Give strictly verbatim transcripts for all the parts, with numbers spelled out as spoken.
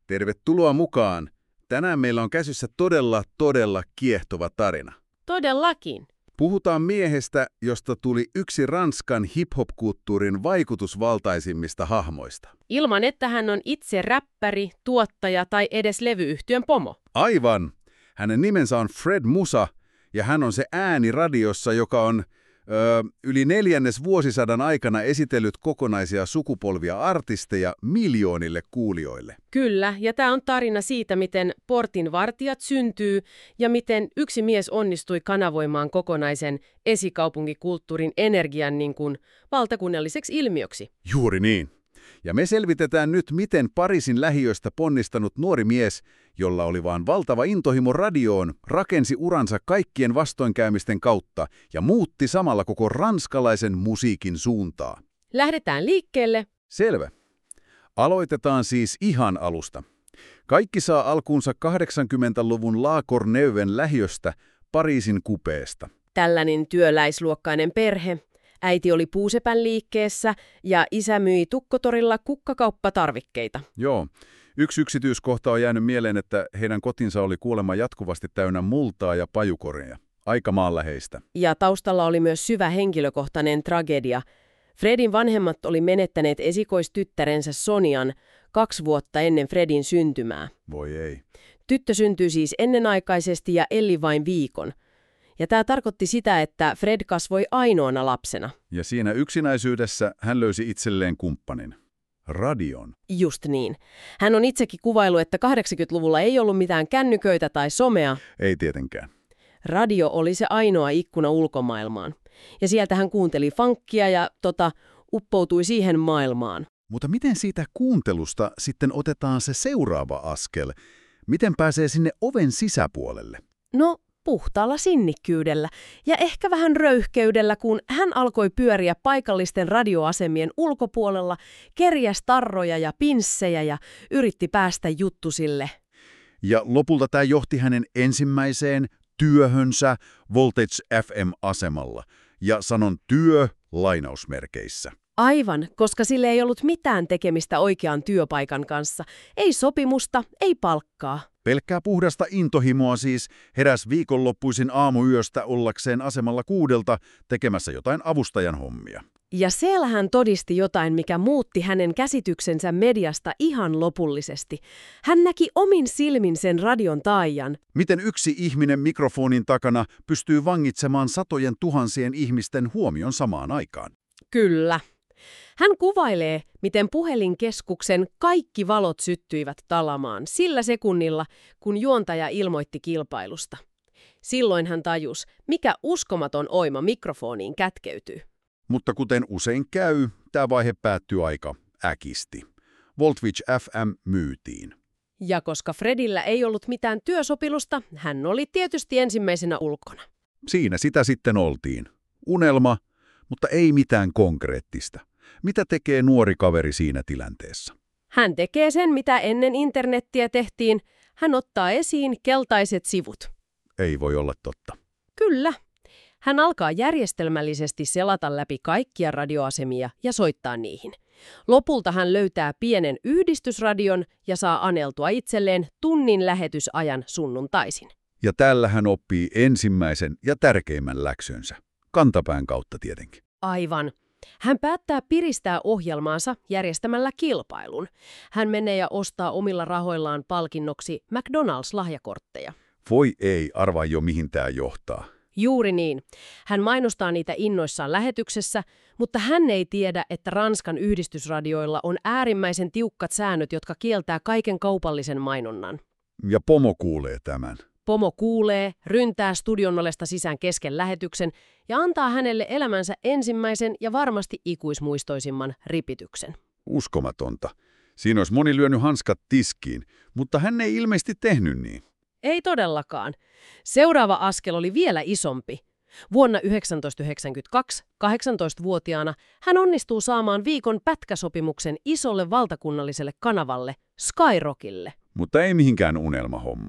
Tervetuloa mukaan. Tänään meillä on käsissä todella, todella kiehtova tarina. Todellakin. Puhutaan miehestä, josta tuli yksi Ranskan hip-hop-kulttuurin vaikutusvaltaisimmista hahmoista. Ilman, että hän on itse räppäri, tuottaja tai edes levyyhtiön pomo. Aivan. Hänen nimensä on Fred Musa, ja hän on se ääni radiossa, joka on öö, yli neljännes vuosisadan aikana esitellyt kokonaisia sukupolvia artisteja miljoonille kuulijoille. Kyllä, ja tämä on tarina siitä, miten portinvartijat syntyy ja miten yksi mies onnistui kanavoimaan kokonaisen esikaupunkikulttuurin energian niin kuin valtakunnalliseksi ilmiöksi. Juuri niin. Ja me selvitetään nyt, miten Pariisin lähiöstä ponnistanut nuori mies, jolla oli vaan valtava intohimo radioon, rakensi uransa kaikkien vastoinkäymisten kautta ja muutti samalla koko ranskalaisen musiikin suuntaa. Lähdetään liikkeelle. Selvä. Aloitetaan siis ihan alusta. Kaikki saa alkuunsa kahdeksankymmentäluvun La Courneuven lähiöstä, Pariisin kupeesta. Tällainen työläisluokkainen perhe. Äiti oli puusepän liikkeessä ja isä myi Tukkotorilla kukkakauppatarvikkeita. Joo. Yksi yksityiskohta on jäänyt mieleen, että heidän kotinsa oli kuulemma jatkuvasti täynnä multaa ja pajukoreja. Aika maanläheistä. Ja taustalla oli myös syvä henkilökohtainen tragedia. Fredin vanhemmat oli menettäneet esikoistyttärensä Sonian kaksi vuotta ennen Fredin syntymää. Voi ei. Tyttö syntyi siis ennenaikaisesti ja eli vain viikon. Ja tämä tarkoitti sitä, että Fred kasvoi ainoana lapsena. Ja siinä yksinäisyydessä hän löysi itselleen kumppanin. Radion. Just niin. Hän on itsekin kuvailu, että kahdeksankymmentäluvulla ei ollut mitään kännyköitä tai somea. Ei tietenkään. Radio oli se ainoa ikkuna ulkomaailmaan. Ja sieltä hän kuunteli funkkia ja tota, uppoutui siihen maailmaan. Mutta miten siitä kuuntelusta sitten otetaan se seuraava askel? Miten pääsee sinne oven sisäpuolelle? No, puhtaalla sinnikkyydellä ja ehkä vähän röyhkeydellä, kun hän alkoi pyöriä paikallisten radioasemien ulkopuolella, kerjäsi tarroja ja pinssejä ja yritti päästä juttusille. Ja lopulta tämä johti hänen ensimmäiseen työhönsä Voltage F M-asemalla. Ja sanon työ lainausmerkeissä. Aivan, koska sille ei ollut mitään tekemistä oikean työpaikan kanssa. Ei sopimusta, ei palkkaa. Pelkkää puhdasta intohimoa siis heräsi viikonloppuisin aamuyöstä ollakseen asemalla kuudelta tekemässä jotain avustajan hommia. Ja siellä hän todisti jotain, mikä muutti hänen käsityksensä mediasta ihan lopullisesti. Hän näki omin silmin sen radion taajan. Miten yksi ihminen mikrofonin takana pystyy vangitsemaan satojen tuhansien ihmisten huomion samaan aikaan? Kyllä. Hän kuvailee, miten puhelinkeskuksen kaikki valot syttyivät talamaan sillä sekunnilla, kun juontaja ilmoitti kilpailusta. Silloin hän tajusi, mikä uskomaton oima mikrofoniin kätkeytyy. Mutta kuten usein käy, tämä vaihe päättyy aika äkisti. Voltage F M myytiin. Ja koska Fredillä ei ollut mitään työsopilusta, hän oli tietysti ensimmäisenä ulkona. Siinä sitä sitten oltiin. Unelma, mutta ei mitään konkreettista. Mitä tekee nuori kaveri siinä tilanteessa? Hän tekee sen, mitä ennen internettiä tehtiin. Hän ottaa esiin keltaiset sivut. Ei voi olla totta. Kyllä. Hän alkaa järjestelmällisesti selata läpi kaikkia radioasemia ja soittaa niihin. Lopulta hän löytää pienen yhdistysradion ja saa aneltua itselleen tunnin lähetysajan sunnuntaisin. Ja tällä hän oppii ensimmäisen ja tärkeimmän läksönsä. Kantapään kautta tietenkin. Aivan. Hän päättää piristää ohjelmaansa järjestämällä kilpailun. Hän menee ja ostaa omilla rahoillaan palkinnoksi McDonald's-lahjakortteja. Voi ei, arvaa jo mihin tämä johtaa. Juuri niin. Hän mainostaa niitä innoissaan lähetyksessä, mutta hän ei tiedä, että Ranskan yhdistysradioilla on äärimmäisen tiukat säännöt, jotka kieltää kaiken kaupallisen mainonnan. Ja pomo kuulee tämän. Pomo kuulee, ryntää studion ovesta sisään kesken lähetyksen ja antaa hänelle elämänsä ensimmäisen ja varmasti ikuismuistoisimman ripityksen. Uskomatonta. Siinä olisi moni lyönyt hanskat tiskiin, mutta hän ei ilmeisesti tehnyt niin. Ei todellakaan. Seuraava askel oli vielä isompi. Vuonna tuhatyhdeksänsataayhdeksänkymmentäkaksi, kahdeksantoistavuotiaana, hän onnistuu saamaan viikon pätkäsopimuksen isolle valtakunnalliselle kanavalle, Skyrockille. Mutta ei mihinkään unelmahommaan.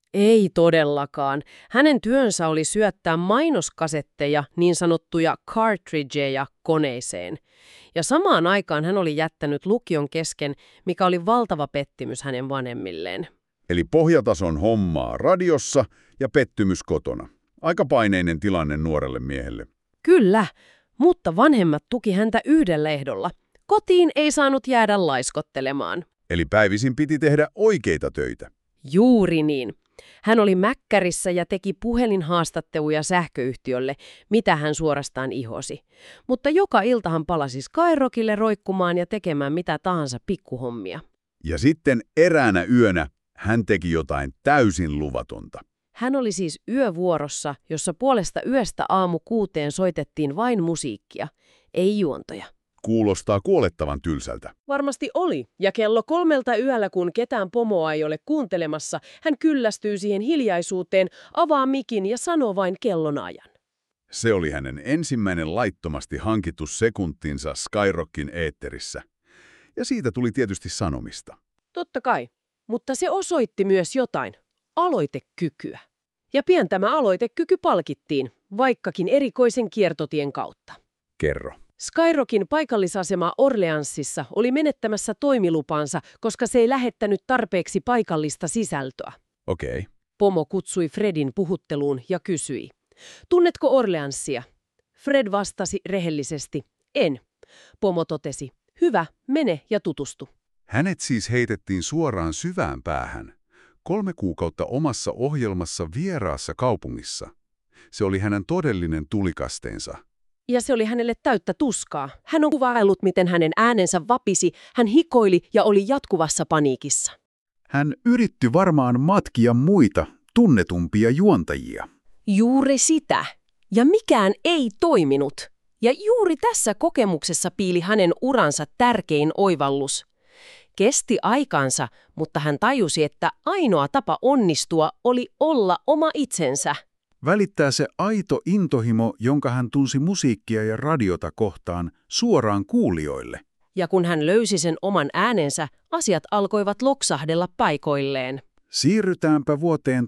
Ei todellakaan. Hänen työnsä oli syöttää mainoskasetteja, niin sanottuja cartridgeja, koneeseen. Ja samaan aikaan hän oli jättänyt lukion kesken, mikä oli valtava pettymys hänen vanhemmilleen. Eli pohjatason hommaa radiossa ja pettymys kotona. Aika paineinen tilanne nuorelle miehelle. Kyllä, mutta vanhemmat tuki häntä yhdellä ehdolla. Kotiin ei saanut jäädä laiskottelemaan. Eli päivisin piti tehdä oikeita töitä. Juuri niin. Hän oli mäkkärissä ja teki puhelinhaastatteluja sähköyhtiölle, mitä hän suorastaan ihosi. Mutta joka ilta hän palasi Skyrockille roikkumaan ja tekemään mitä tahansa pikkuhommia. Ja sitten eräänä yönä hän teki jotain täysin luvatonta. Hän oli siis yövuorossa, jossa puolesta yöstä aamu kuuteen soitettiin vain musiikkia, ei juontoja. Kuulostaa kuolettavan tylsältä. Varmasti oli, ja kello kolmelta yöllä, kun ketään pomoa ei ole kuuntelemassa, hän kyllästyy siihen hiljaisuuteen, avaa mikin ja sanoo vain kellonajan. Se oli hänen ensimmäinen laittomasti hankittu sekuntinsa Skyrockin eetterissä. Ja siitä tuli tietysti sanomista. Totta kai, mutta se osoitti myös jotain, aloitekykyä. Ja pian tämä aloitekyky palkittiin, vaikkakin erikoisen kiertotien kautta. Kerro. Skyrockin paikallisasema Orleansissa oli menettämässä toimilupansa, koska se ei lähettänyt tarpeeksi paikallista sisältöä. Okei. Okay. Pomo kutsui Fredin puhutteluun ja kysyi, tunnetko Orleansia? Fred vastasi rehellisesti, en. Pomo totesi, hyvä, mene ja tutustu. Hänet siis heitettiin suoraan syvään päähän. Kolme kuukautta omassa ohjelmassa vieraassa kaupungissa. Se oli hänen todellinen tulikasteensa. Ja se oli hänelle täyttä tuskaa. Hän on kuvaillut, miten hänen äänensä vapisi, hän hikoili ja oli jatkuvassa paniikissa. Hän yritti varmaan matkia muita, tunnetumpia juontajia. Juuri sitä. Ja mikään ei toiminut. Ja juuri tässä kokemuksessa piili hänen uransa tärkein oivallus. Kesti aikansa, mutta hän tajusi, että ainoa tapa onnistua oli olla oma itsensä. Välittää se aito intohimo, jonka hän tunsi musiikkia ja radiota kohtaan, suoraan kuulijoille. Ja kun hän löysi sen oman äänensä, asiat alkoivat loksahdella paikoilleen. Siirrytäänpä vuoteen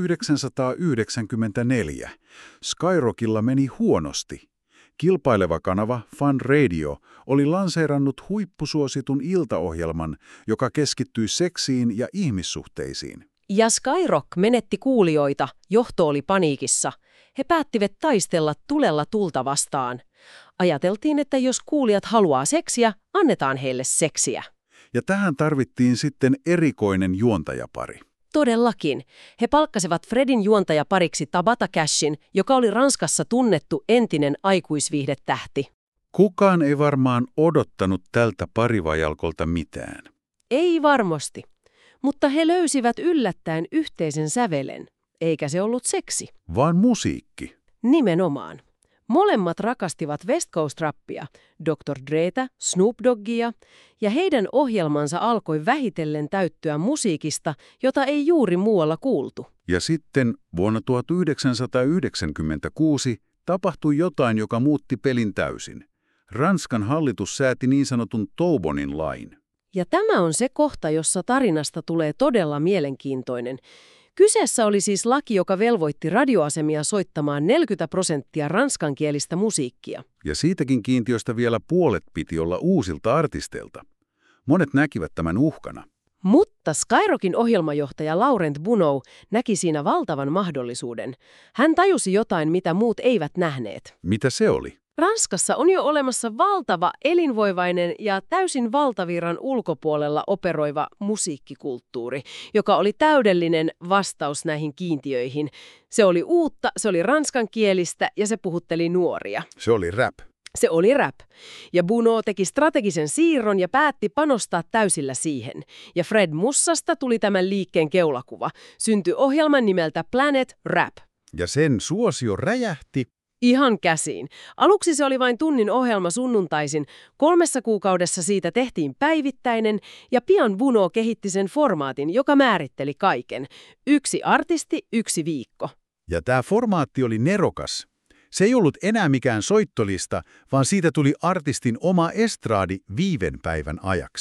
tuhatyhdeksänsataayhdeksänkymmentäneljä. Skyrockilla meni huonosti. Kilpaileva kanava Fun Radio oli lanseerannut huippusuositun iltaohjelman, joka keskittyi seksiin ja ihmissuhteisiin. Ja Skyrock menetti kuulijoita, johto oli paniikissa. He päättivät taistella tulella tulta vastaan. Ajateltiin, että jos kuulijat haluaa seksiä, annetaan heille seksiä. Ja tähän tarvittiin sitten erikoinen juontajapari. Todellakin. He palkkasivat Fredin juontajapariksi Tabata Cashin, joka oli Ranskassa tunnettu entinen aikuisviihdetähti. Kukaan ei varmaan odottanut tältä parivajalkolta mitään. Ei varmasti. Mutta he löysivät yllättäen yhteisen sävelen, eikä se ollut seksi. Vaan musiikki. Nimenomaan. Molemmat rakastivat West Coast-rappia, doktor Dretä, Snoop Doggia, ja heidän ohjelmansa alkoi vähitellen täyttyä musiikista, jota ei juuri muualla kuultu. Ja sitten vuonna tuhatyhdeksänsataayhdeksänkymmentäkuusi tapahtui jotain, joka muutti pelin täysin. Ranskan hallitus sääti niin sanotun Toubonin lain. Ja tämä on se kohta, jossa tarinasta tulee todella mielenkiintoinen. Kyseessä oli siis laki, joka velvoitti radioasemia soittamaan neljäkymmentä prosenttia ranskankielistä musiikkia. Ja siitäkin kiintiöstä vielä puolet piti olla uusilta artisteilta. Monet näkivät tämän uhkana. Mutta Skyrockin ohjelmajohtaja Laurent Bounot näki siinä valtavan mahdollisuuden. Hän tajusi jotain, mitä muut eivät nähneet. Mitä se oli? Ranskassa on jo olemassa valtava, elinvoivainen ja täysin valtavirran ulkopuolella operoiva musiikkikulttuuri, joka oli täydellinen vastaus näihin kiintiöihin. Se oli uutta, se oli ranskankielistä ja se puhutteli nuoria. Se oli rap. Se oli rap. Ja Bounot teki strategisen siirron ja päätti panostaa täysillä siihen. Ja Fred Mussasta tuli tämän liikkeen keulakuva. Syntyi ohjelman nimeltä Planet Rap. Ja sen suosio räjähti. Ihan käsiin. Aluksi se oli vain tunnin ohjelma sunnuntaisin. Kolmessa kuukaudessa siitä tehtiin päivittäinen ja pian Bounot kehitti sen formaatin, joka määritteli kaiken. Yksi artisti, yksi viikko. Ja tämä formaatti oli nerokas. Se ei ollut enää mikään soittolista, vaan siitä tuli artistin oma estraadi viiden päivän ajaksi.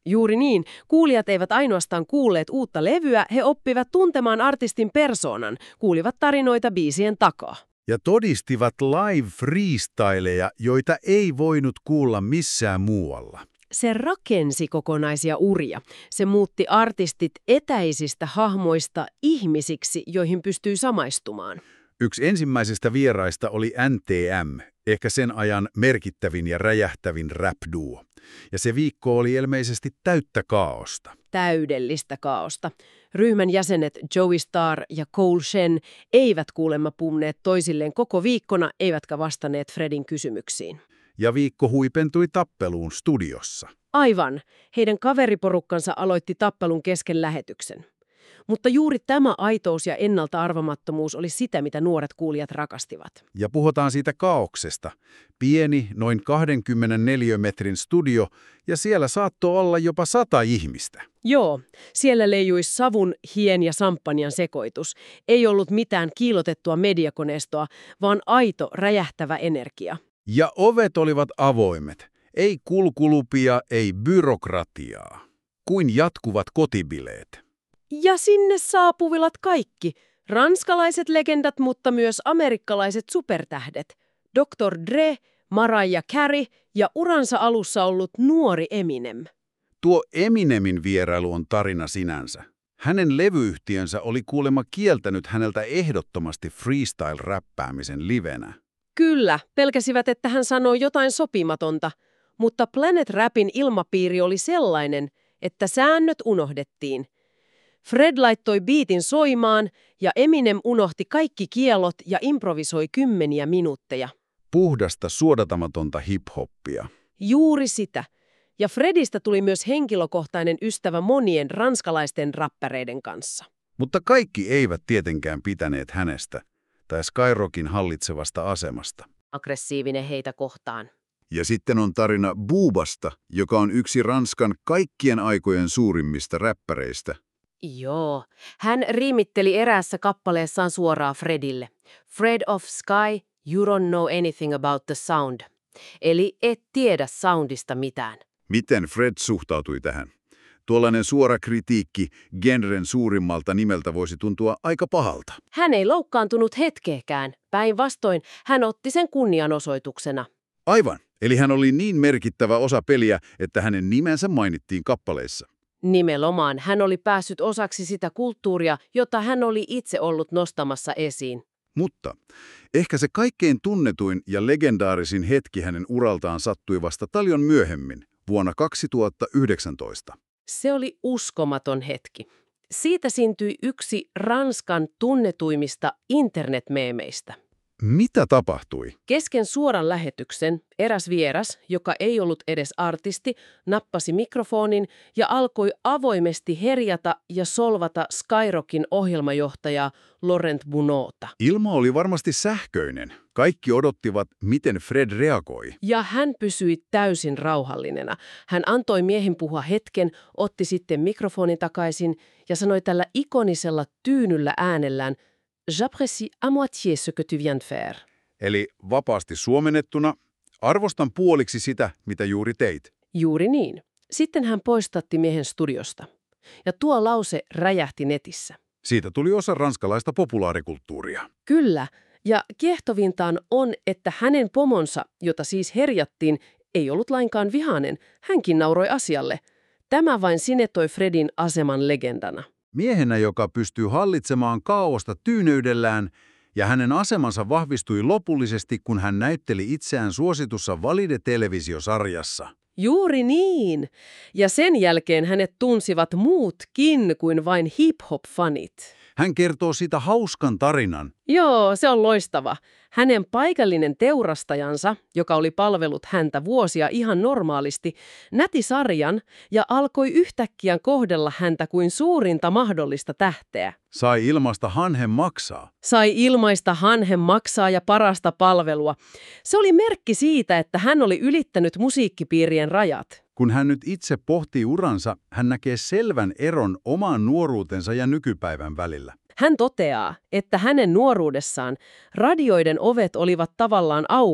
Juuri niin. Kuulijat eivät ainoastaan kuulleet uutta levyä, he oppivat tuntemaan artistin persoonan, kuulivat tarinoita biisien takaa. Ja todistivat live-freestyleja, joita ei voinut kuulla missään muualla. Se rakensi kokonaisia uria. Se muutti artistit etäisistä hahmoista ihmisiksi, joihin pystyy samaistumaan. Yksi ensimmäisistä vieraista oli N T M, ehkä sen ajan merkittävin ja räjähtävin rap-duo. Ja se viikko oli ilmeisesti täyttä kaaosta. Täydellistä kaaosta. Ryhmän jäsenet Joey Starr ja Cole Shen eivät kuulemma puhuneet toisilleen koko viikkona, eivätkä vastanneet Fredin kysymyksiin. Ja viikko huipentui tappeluun studiossa. Aivan. Heidän kaveriporukkansa aloitti tappelun kesken lähetyksen. Mutta juuri tämä aitous ja ennalta-arvamattomuus oli sitä, mitä nuoret kuulijat rakastivat. Ja puhutaan siitä kaauksesta. Pieni, noin kaksikymmentäneljä metrin studio, ja siellä saattoi olla jopa sata ihmistä. Joo, siellä leijui savun, hien ja samppanjan sekoitus. Ei ollut mitään kiilotettua mediakoneistoa, vaan aito, räjähtävä energia. Ja ovet olivat avoimet. Ei kulkulupia, ei byrokratiaa. Kuin jatkuvat kotibileet. Ja sinne saapuvivat kaikki. Ranskalaiset legendat, mutta myös amerikkalaiset supertähdet. doktor Dre, Mariah Carey ja uransa alussa ollut nuori Eminem. Tuo Eminemin vierailu on tarina sinänsä. Hänen levyyhtiönsä oli kuulemma kieltänyt häneltä ehdottomasti freestyle-räppäämisen livenä. Kyllä, pelkäsivät, että hän sanoi jotain sopimatonta, mutta Planet Rapin ilmapiiri oli sellainen, että säännöt unohdettiin. Fred laittoi biitin soimaan ja Eminem unohti kaikki kiellot ja improvisoi kymmeniä minuutteja. Puhdasta, suodatamatonta hip-hoppia. Juuri sitä. Ja Fredistä tuli myös henkilökohtainen ystävä monien ranskalaisten rappäreiden kanssa. Mutta kaikki eivät tietenkään pitäneet hänestä tai Skyrockin hallitsevasta asemasta. Aggressiivinen heitä kohtaan. Ja sitten on tarina Boobasta, joka on yksi Ranskan kaikkien aikojen suurimmista räppäreistä. Joo, hän riimitteli eräässä kappaleessaan suoraan Fredille. Fred of Sky, you don't know anything about the sound. Eli et tiedä soundista mitään. Miten Fred suhtautui tähän? Tuollainen suora kritiikki genren suurimmalta nimeltä voisi tuntua aika pahalta. Hän ei loukkaantunut hetkeäkään. Päinvastoin hän otti sen kunnianosoituksena. Aivan. Eli hän oli niin merkittävä osa peliä, että hänen nimensä mainittiin kappaleissa. Nimenomaan hän oli päässyt osaksi sitä kulttuuria, jota hän oli itse ollut nostamassa esiin. Mutta ehkä se kaikkein tunnetuin ja legendaarisin hetki hänen uraltaan sattui vasta paljon myöhemmin, vuonna kaksituhattayhdeksäntoista. Se oli uskomaton hetki. Siitä syntyi yksi Ranskan tunnetuimmista internetmeemeistä. Mitä tapahtui? Kesken suoran lähetyksen eräs vieras, joka ei ollut edes artisti, nappasi mikrofonin ja alkoi avoimesti herjata ja solvata Skyrockin ohjelmajohtajaa Laurent Bunota. Ilma oli varmasti sähköinen. Kaikki odottivat, miten Fred reagoi. Ja hän pysyi täysin rauhallisena. Hän antoi miehen puhua hetken, otti sitten mikrofonin takaisin ja sanoi tällä ikonisella tyynyllä äänellään: J'apprécie à moitié ce que tu viens de faire. Eli vapaasti suomennettuna, arvostan puoliksi sitä, mitä juuri teit. Juuri niin. Sitten hän poistatti miehen studiosta. Ja tuo lause räjähti netissä. Siitä tuli osa ranskalaista populaarikulttuuria. Kyllä. Ja kiehtovintaan on, että hänen pomonsa, jota siis herjattiin, ei ollut lainkaan vihainen. Hänkin nauroi asialle. Tämä vain sinetoi Fredin aseman legendana. Miehenä, joka pystyy hallitsemaan kaaosta tyyneydellään, ja hänen asemansa vahvistui lopullisesti, kun hän näytteli itseään suositussa Valide-televisiosarjassa. Juuri niin. Ja sen jälkeen hänet tunsivat muutkin kuin vain hip-hop-fanit. Hän kertoo siitä hauskan tarinan. Joo, se on loistava. Hänen paikallinen teurastajansa, joka oli palvellut häntä vuosia ihan normaalisti, näti sarjan ja alkoi yhtäkkiä kohdella häntä kuin suurinta mahdollista tähteä. Sai ilmaista hanhen maksaa. Sai ilmaista hanhen maksaa ja parasta palvelua. Se oli merkki siitä, että hän oli ylittänyt musiikkipiirien rajat. Kun hän nyt itse pohtii uransa, hän näkee selvän eron omaan nuoruutensa ja nykypäivän välillä. Hän toteaa, että hänen nuoruudessaan radioiden ovet olivat tavallaan auki.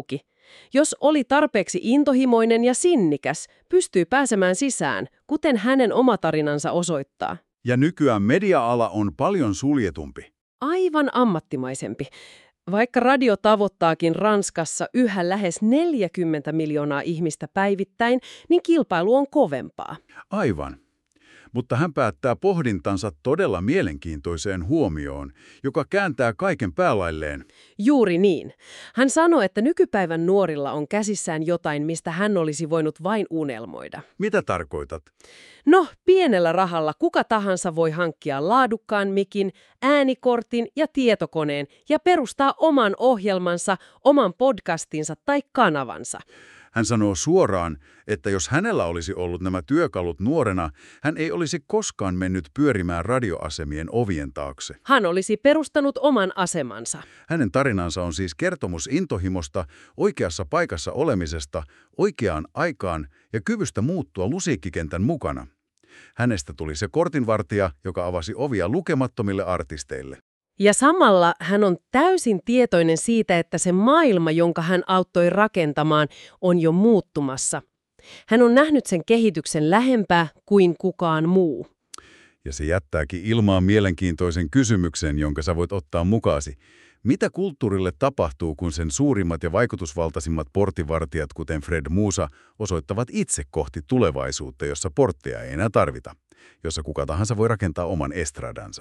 Jos oli tarpeeksi intohimoinen ja sinnikäs, pystyy pääsemään sisään, kuten hänen oma tarinansa osoittaa. Ja nykyään media-ala on paljon suljetumpi. Aivan ammattimaisempi. Vaikka radio tavoittaakin Ranskassa yhä lähes neljäkymmentä miljoonaa ihmistä päivittäin, niin kilpailu on kovempaa. Aivan. Mutta hän päättää pohdintansa todella mielenkiintoiseen huomioon, joka kääntää kaiken päälailleen. Juuri niin. Hän sanoi, että nykypäivän nuorilla on käsissään jotain, mistä hän olisi voinut vain unelmoida. Mitä tarkoitat? No, pienellä rahalla kuka tahansa voi hankkia laadukkaan mikin, äänikortin ja tietokoneen ja perustaa oman ohjelmansa, oman podcastinsa tai kanavansa. Hän sanoo suoraan, että jos hänellä olisi ollut nämä työkalut nuorena, hän ei olisi koskaan mennyt pyörimään radioasemien ovien taakse. Hän olisi perustanut oman asemansa. Hänen tarinansa on siis kertomus intohimosta, oikeassa paikassa olemisesta, oikeaan aikaan ja kyvystä muuttua musiikkikentän mukana. Hänestä tuli se kortinvartija, joka avasi ovia lukemattomille artisteille. Ja samalla hän on täysin tietoinen siitä, että se maailma, jonka hän auttoi rakentamaan, on jo muuttumassa. Hän on nähnyt sen kehityksen lähempää kuin kukaan muu. Ja se jättääkin ilmaan mielenkiintoisen kysymyksen, jonka sä voit ottaa mukaasi. Mitä kulttuurille tapahtuu, kun sen suurimmat ja vaikutusvaltaisimmat portinvartijat, kuten Fred Musa, osoittavat itse kohti tulevaisuutta, jossa portteja ei enää tarvita, jossa kuka tahansa voi rakentaa oman estradansa?